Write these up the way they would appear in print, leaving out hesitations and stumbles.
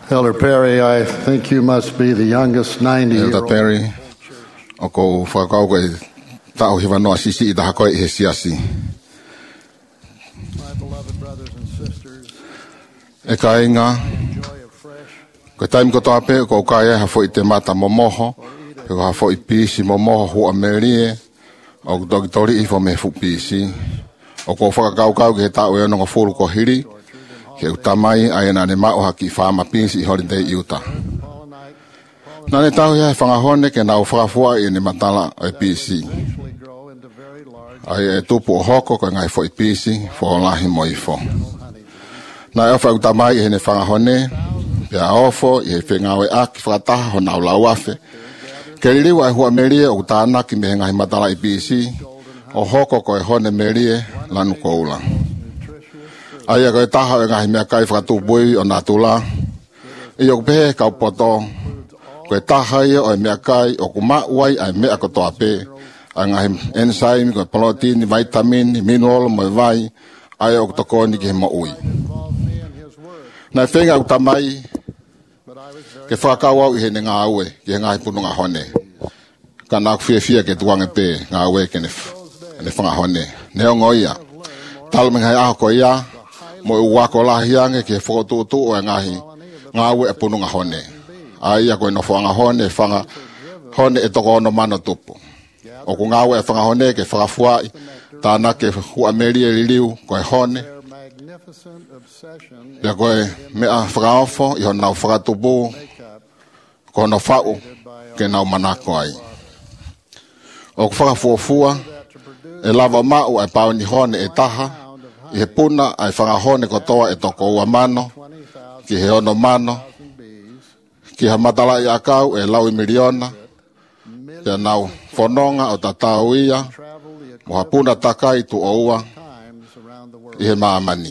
Elder Perry, I think you must be the youngest 90-year-old. Elder Perry, ako whakau koe tau hiwa noa sisi I taha koe I he siasi. My beloved brothers and sisters, E ka inga, joy of fresh koe taimi koto ape, ko kai e hafo I te mata momoho, ko hafo I pisi momoho hua merie, o kutoki tori I fo me fu pisi. O ko whakakau ke he tau e ononga furu ko hiri, ke utamai ai na ne mao haki whaama pisi I Holiday Utah. Na ne tau ia whangahone ke nau whakafua I ne matala o pisi. eventually grow into very large Ai e tupu o hoko ko ngai fo I pisi, fo lahi mo I fo. Na e wha utamai I ne whangahone, pia ofo I he whengawe aki whakataha ho nau lauafe. Ke ririwa e hua merie o tāna ki me ngai matala I pisi, o hoko ko e hone merie lanu koula. Ai e koe taha e ngahi mea kai whakatupui o nā tula. I o pehe kau poto, koe taha ia o e mea kai o kumauai ai mea kotoa pe. Ai ngahi enzyme, koe protein, vitamin, mineral, mo vai, ai o kutokoni ki he mo ui. Nai whenga utamai, ke whakau au I he ne ngā aue, ki he ngahi pununga hone. Ka nā kuwhia ke tuange pe, ngā aue ke ne whanga hone. Neo ngoia, talmengai aho ko ia, mo uwako lahiange ke whakotutu o e ngahi, ngā aue e pununga hone. Ai a koe no whanga hone, whanga hone e toko ono mano tupu. O ku ngā aue e whanga hone ke whakafuai, tāna ke hua merie ririu koe hone. Ia koe mea whakaofo, I ho nau whakatupu, ko no whau ke nau manako ai. O ku whakafuafua, e lava mau ai pauni hone e taha, I he puna ai whangahone kotoa e toko ua mano, ki he ono mano, ki ha matala I akau e lau I miliona, te nau whanonga o tatau ia, mo ha puna takai tu o ua, I he maamani.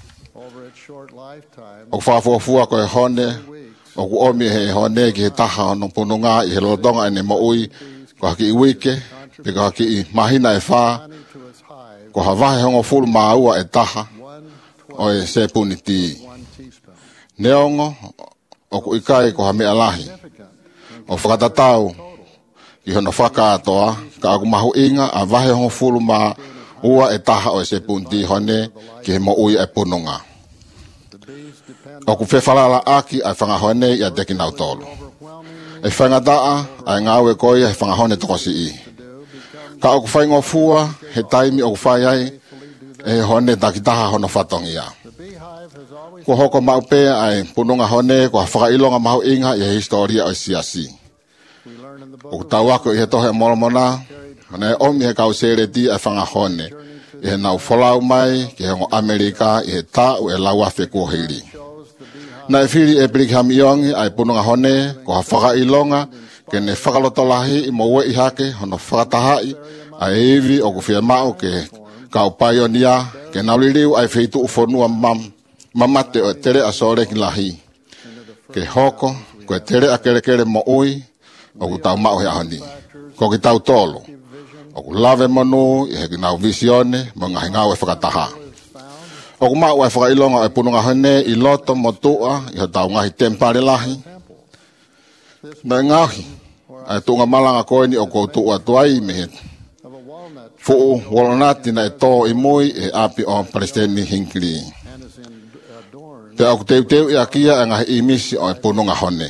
O whafuafua ko e hone, o ku omi he hone ki he taha ono pununga I he lodonga ene mo ui, ko haki I wike, pe ko haki I mahina e wha, ko hawahe hongo fulu maua e taha, o e se puniti. Neongo, o ku ikai ko ha mea lahi, o whakatatau, I hono whakaatoa, ka aku mahu inga, a wahe hongo fulu maua e taha o e se puniti hone, ki he mo ui e pununga. O ku whewhalala aki ai whangahone I a deki nau tolu. E whangataa ai ngāwe koia he whangahone tokosi I. Ka o ku whaingofua he taimi o ku whai ai e hone takitaha hono whatongia. Ko hoko maupea ai pununga hone ko whakailonga mahu inga I he historia o siasi. O ku tauako I he tohe molomona, hone e omi he kausere di ai whangahone. I he nau wholau mai ki he ngo Amerika I he tau e lauafe kuohiri. Na e whiri e Brigham Young ai pununga hone ko ha whakailonga ke ne whakalotolahi I mo ue I hake hono whakatahai ai evi o ku whia mao ke kau paionia ke nauliriu ai whitu ufonua mamate o tere asore ki lahi. Ke hoko ko e tere a kere mo ui o ku tau mao he ahoni. Ko ki tau tolo. O ku lave monu I he nau visione mo ngahi ngau e whakataha. O ku mao e whakailonga e pununga hone I loto mo tua I ho tau ngahi tempare lahi. Na ngahi, ai tunga malanga koe ni o kou tua tuai me he. Fuu walonati na e tō I mui e api o Palestini hinkiri. Te au teu I akia e ngahi imisi o e pununga hone.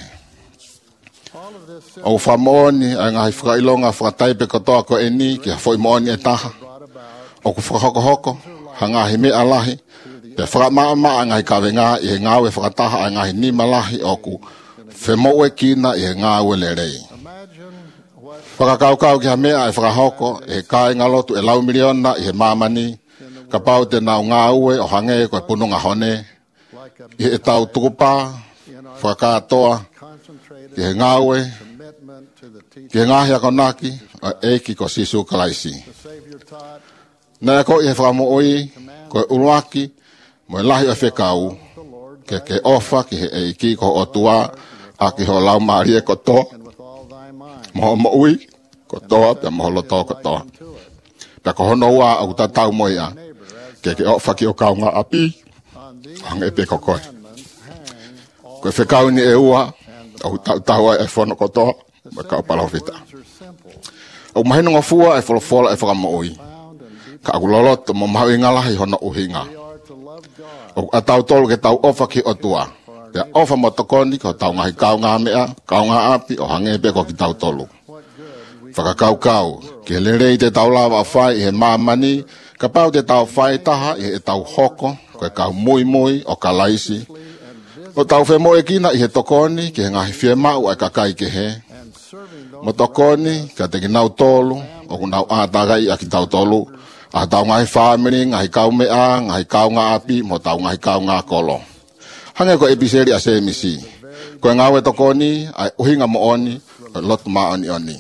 O whamoni e ngahi whakailonga whakataipe kotoa ko e ni ki hafoi mooni e taha. O ku whakahoko hangahi me alahi. Te whakamaa ngahi kawenga I he ngāwe whakataha a ngahi ni malahi o ku whemoe kina I he ngāwe le rei. Whakakaukau ki ha mea e whakahoko e kāe ngalotu e lau miliona I he mamani. Ka pau te nau ngāue o hange ko e pununga hone. I he tau tukupa, whakatoa, ki he ngāue, ki he ngāhi akonaki, o eiki ko sisu kalaisi. Nā ko I he whakamooi, ko e uruaki, mo e lahi o whekau, ke ofa ki he eiki ko o tua, a ki ho lau maari e kotoa, moho mo ui, kotoa, pia moho loto kotoa. Pia ko hono ua au tatau mo ia, ke ofa ki o kaunga api, ang epe kokoe. Ko whekau ni e ua, au tau e whono kotoa, ma kau palawhita. O mahino ngofua e wholofola e whakamaoi. Ka aku loloto mo mahu ingalahi hono uhinga. O atau tolu ke tau ofa ki otua. Pea ofa motokoni ko tau ngahi kau ngā mea, kau ngā api o hangepe ko ki tau tolu. Whakakau kau, ke lerei te tau lawa whai he mamani, ka pau te tau whai taha i he tau hoko, ko e kau mui mui o ka laisi. O tau whe moe kina i he tokoni, ke he ngahi whie mau ai kakai ke he. Mo tokoni, ka te ki nau tolu, o ku nau ātagai a ki tau tolu, a tau ngahi whamiri, ngahi kau mea, ngahi kau ngā api, mo tau ngahi kau ngā kolo. Hange ko episeri a se misi. Ko e ngawe tokoni, ai uhinga mo oni, lotu maa oni oni.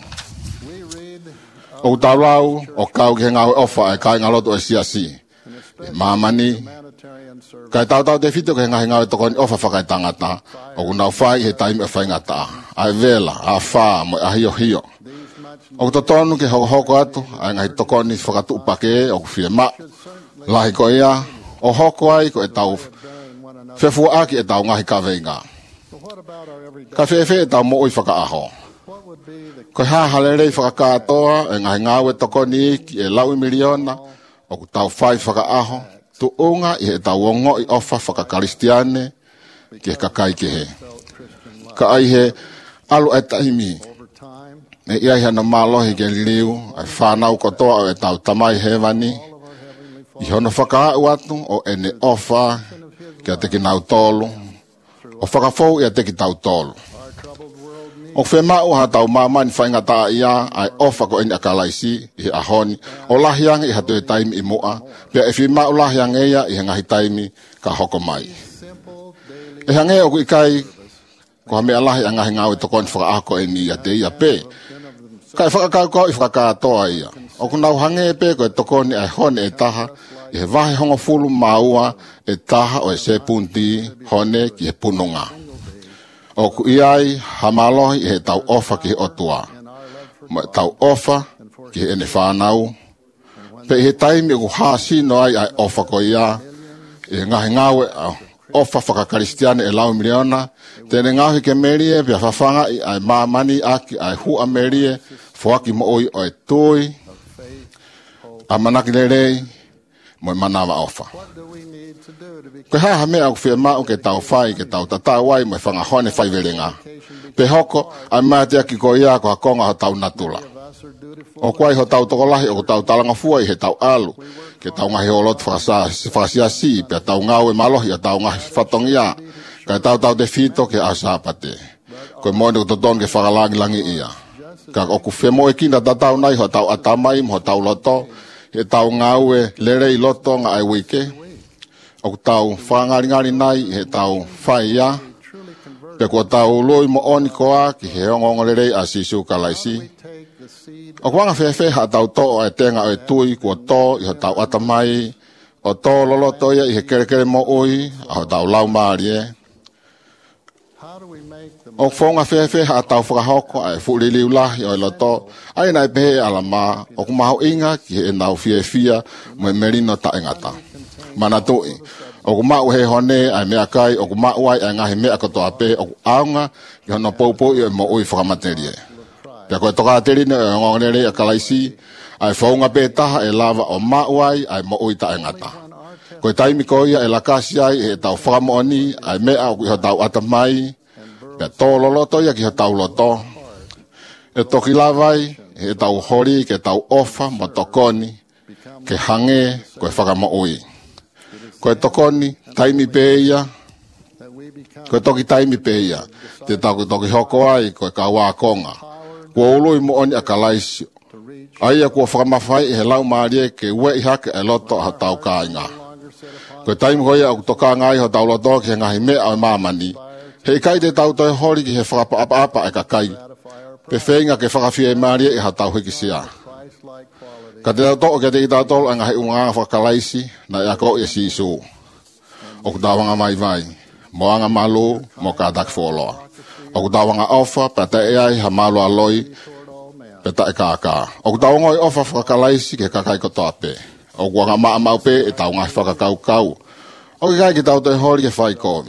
O tau lau, o kau ki he ngawe ofa, ai kai ngā lotu e siasi. Mamani, kai tau te whito ke ngahi ngawe tokoni ofa whakai tangata, o ku nau whai he taimi e whai ngata. Ai vela, a wha, mo a hio hio. O to tonu ke hoko atu, ai ngahi tokoni whakatu upake, o ku whie ma. Lahi ko ia, o hoko ai ko e tau whewhua aki e tau ngahi ka veinga. Ka whewhe e tau mo ui whakaaho. Ko hahalerei whakakatoa, e ngahi ngawe tokoni ki e lau miliona, o ku tau whai whakaaho, tu unga i he tau ongo i ofa whakakaristiane, ki he kakai ke he. Ka ai he alu e taimi. E ia hea na malohi ke liu, ai whanau kotoa o e tau tamai hewani. I hono whakaau atu o ene ofa, ki a teki nau tolu. O whakafou i a teki tau tolu. O whemau ha tau mamani whaingata ia, ai ofa ko ene akalaisi, i he ahoni. O lahiang i hatu e taimi i mua, pia e whimau lahiang eia i he ngahi taimi ka hoko mai. E hange o ku ikai, ko ha mea lahi a ngahi ngau i tokoni whakaako e ni a te ia pe. Kai whakakau i whakakatoa ia. O ku nau hange pe ko e tokoni ai hone e taha, i he wahi hongo fulu maua e taha o e se punti hone ki he pununga. O ku iai hamalohi i he tau ofa ki he otua. Mo e tau ofa ki he ene whanau. Pe i he taimi ku haasino ai ofa ko ia, i he ngahi ngawe ofa whakakaristiane e lau miliona, tene ngahi ke merie, pia whawhanga i ai mamani aki ai hua merie, fuaki mo oi o e tui, a manaki lerei, mo e manawa ofa. Koe haha mea ku whia mau ke tau whai, ke tau tatawai, mo e whangahone whaiverenga. Pe hoko, ai mate aki ko ia ko hakonga ho tau natula. O kuai ho tau tokolahi o tau talanga fuai he tau alu, ke tau ngahi olot whakasiasi, pe tau ngau e malohi a tau ngahi whatongia, kai tau te whito ke asapate. Koe moene ko toton ke whakalangi langi ia. Ka o ku whemo e kina tatau nai ho tau atamai, ho tau loto, he tau ngau e lerei loto nga ai wike. O ku tau whangari nai he tau whai ia, pe ko tau loi mo oni koa ki he ongongo lerei a sisu kalaisi. O kuanga whewhe ha tau to e tenga o e tui kua to i ho tau atamai, o to loloto ia i he kerekere mo ui, a ho tau lau maari e. O whonga whewhe ha tau whakahoko a e whuliliu lahi o e loto, ai nai pehe alama, o kumaho inga ki he nau whiewhia mo e merino ta engata. Mana tui, o kumau he hone ai mea kai, o kumau ai ai ngahi mea kotoa pe, o ku aunga i hono poupo i o mo ui whakamaterie. Pia koe toka aterine o ngonere a kalaisi, ai whaunga pe taha e lava o mauai ai mo ui ta engata. Koe taimi ko ia e lakasi ai e tau whakamooni, ai mea o iho tau atamai, pia tō loloto ia ki ho tau loto. E toki lavai, e tau hori, ke tau ofa, mo tokoni, ke hange, koe whakamooi. Koe tokoni, taimi pe ia, koe toki taimi pe ia, te tau toki hoko ai, koe ka wakonga. Kua ului mo oni a kalaisi. Aia kua whakamawhai i he lau maarie ke ue i hake e loto a tau ka inga. Koe taimi koia o toka ngai ho tau loto ki he ngahi mea o mamani. Hei kai te tau toi hori ki he whakapa-apa e kakai. Pe whenga ke whakawhia e maarie i ha tau hiki sia. Ka te tau ke te i tau tolu a ngahi unga whakalaisi na e ako i sisu. O kutawanga mai vai. Moanga malu mo ka tak wholoa. O kutawanga ofa, pata e ai ha malu aloi, peta e kaka. O kutawanga ofa whakalaisi ke kakai kotoa pe. O kuanga maa mau pe e tau ngahi whakakau kau. O ki kai ki tau te hori ke whai kovi.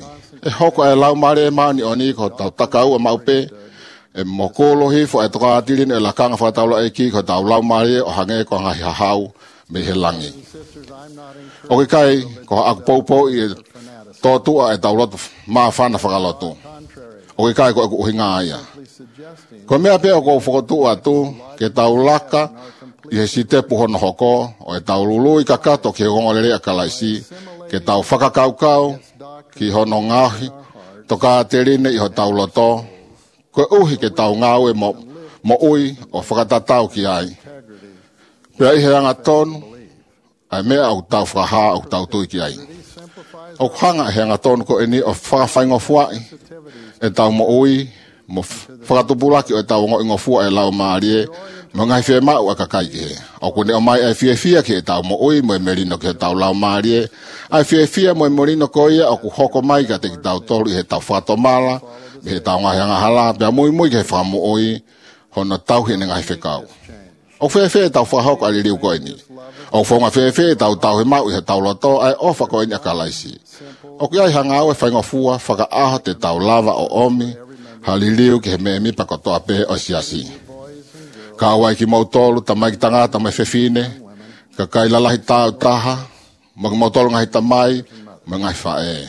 e hoko e lau mare maani oni ko tau takau mau pe e mokolo hi fo e toka atilin e lakanga whataula e ki ko tau lau mare o hange ko ngai hahau me he langi. O ke kai ko aku poupou i tōtua e tau lotu maa whana whakalotu. O ke kai ko aku uhinga aia. Ko mea peo ko whakotua tu ke tau laka i he si te puhono hoko o e tau lului kakato ke ngongolere a kalaisi ke tau whakakaukau ki hono ngahi toka te rine i ho tau loto ko uhi ke tau ngau e mo ui o whakatatau ki ai. Pea i he anga tonu ai mea au tau whakaha au tau tui ki ai. O hanga he anga tonu ko eni o whakawhaingo fuai e tau mo ui mo whakatupulaki o e tau ngo fua e lau maarie mo ngai whea mau a kakai ki he. O kune o mai ai whia ki e tau mo ui mo e merino ki he tau lau maarie ai whia mo e merino ko ia o ku hoko mai ka te ki tau tolu i he tau whatomala me he tau ngahi anga hala pia mui ki he whamu ui hono tau he ngai whekau. O whia tau whahoko ali riu koe ni. O whonga whia tau he mau i he tau loto ai ofa koe ni a kalaisi. O ki ai hanga au e whaingo fua whaka aha te tau lava o omi haliliu ki he me mi pakotoa pe o siasi. Ka awai ki mautolu, tamai ki tangata mai whewhine, ka kai lalahi tau taha, ma ki mautolu ngahi tamai, ma ngai whae.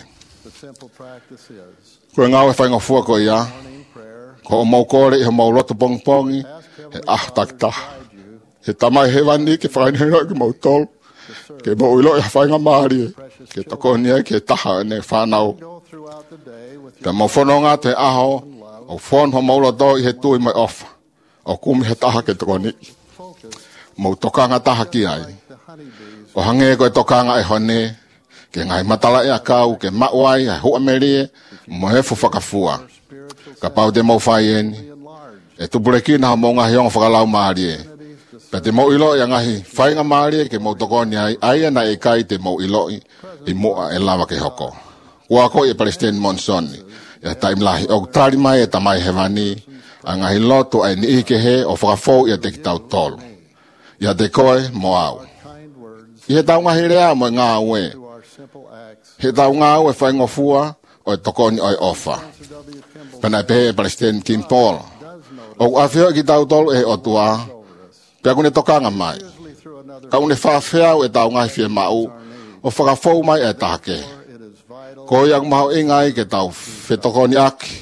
Koe ngau e whaingo fua ko ia, ko o maukore i he mauloto pongpongi, he taktaha. He tamai he wani ke whainhera ki mautolu, ke mauilo i whainga maari, ke takonia ki he taha ne whanau. Ka maufono ngā te aho, o whon ho mauloto i he tui mai ofa. O kumi he taha ke tokoni. Mau tokanga taha ki ai. O hange koe tokanga e hone, ke ngai matala e a kau, ke mauai, e hua merie, mo he whakafua. Ka pau te mau whai eni. E tupurekina ha mau ngahi onga whakalau maarie. Pe te mau ilo i ngahi whainga maarie, ke mau tokoni ai, ai ana e kai te mau ilo i mua e lava ke hoko. Kua ko i Palestine Monsoni. E taimlahi o tari mai e tamai hewani, a ngahi loto ai ni ike he o whakafou i a te ki tau tolu. I a te koe mo au. I he tau ngahi rea mo ngā ue. He tau ngā ue whaingo fua o e tokoni o e ofa. Pena e pehe e Palestine King Paul. O awhio ki tau tolu e o tua, pia kune tokanga mai. Ka une whawhiau e tau ngahi fie mau, o whakafou mai e tahake. Ko iang maho ingai ke tau whetokoni aki.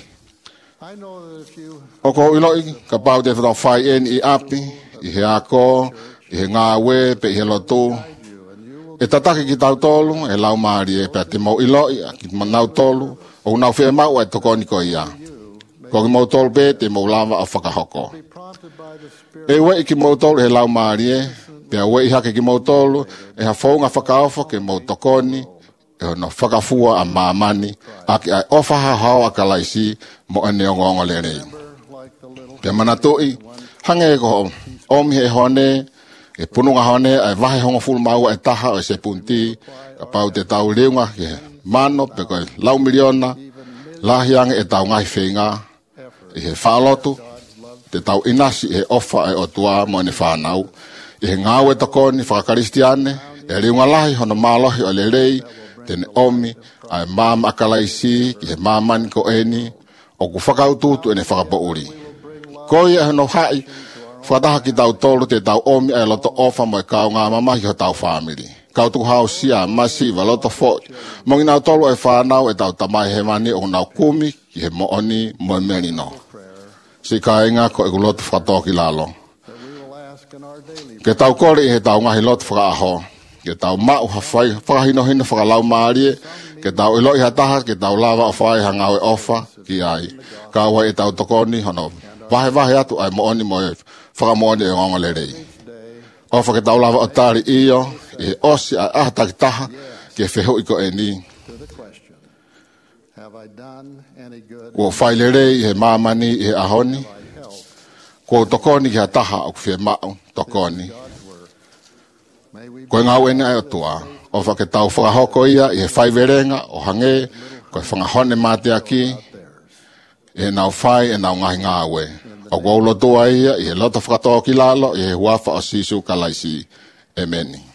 O ko iloi, ka pau te whetau whai en i api, i he ako, i he ngā we, pe i he lotu. E tataki ki tau tolu, e lau maari e pe te mau iloi, ki manau tolu, o nau whea mau e tokoni ko ia. Ko ki mau tolu pe, te mau lava a whakahoko. E we i ki mau tolu, e lau maari e, pe a we i hake ki mau tolu, e ha whaunga whakaofo ke mau tokoni, e no whakafua a mamani, a ki ai ofaha hao a kalaisi, mo ane o ngongo le rei. Pia manatui, hange ko omi he hone, e pununga hone, ai vahe hongo fulu mau e taha o se punti, ka pau te tau leunga, ke mano, pe koe lau miliona, lahiange e tau ngai whenga, e he whaalotu, te tau inasi e ofa e o tua mo ane whanau, e he ngau e tokoni whakaristiane, e leunga lahi hono malohi o le rei, tene omi, ai mama akalaisi, ki he mamani ko eni, o ku whakaututu ene whakapouri. Koi e no hai, whataha ki tau tolu te tau omi ai loto ofa mo e kau ngā mamahi ho tau whamiri. Kau tu hao sia, masiva, loto fo. Mongi nau tolu e whanau e tau tamai he mani o nau kumi, ki he mooni mo e merino. Si ka inga ko e ku loto whatoki lalo. Ke tau kore i he tau ngahi loto whakaaho. Ke tau mau hawhai, whakahino hino whakalau maarie, ke tau iloi hataha, ke tau lava o whai hangau e ofa, ki ai. Ka wai e tau tokoni, hono, vahe atu ai mooni mo e whakamooni e ngongo le rei. Ofa ke tau lava o tari iyo, e osi ai ahataki taha, ke whehu iko e ni. Ko whai le rei, he mamani, he ahoni, ko tokoni ki hataha, o kwhie mau, tokoni. Koe ngau ene ai o tua, o whake tau whakahoko ia, i he whaiverenga, o hange, koe whangahone mate aki, e nau whai, e nau ngahi ngāwe. O kua ulo tua ia, i he loto whakatoa ki lalo, i he huafa o sisu kalaisi. Amen.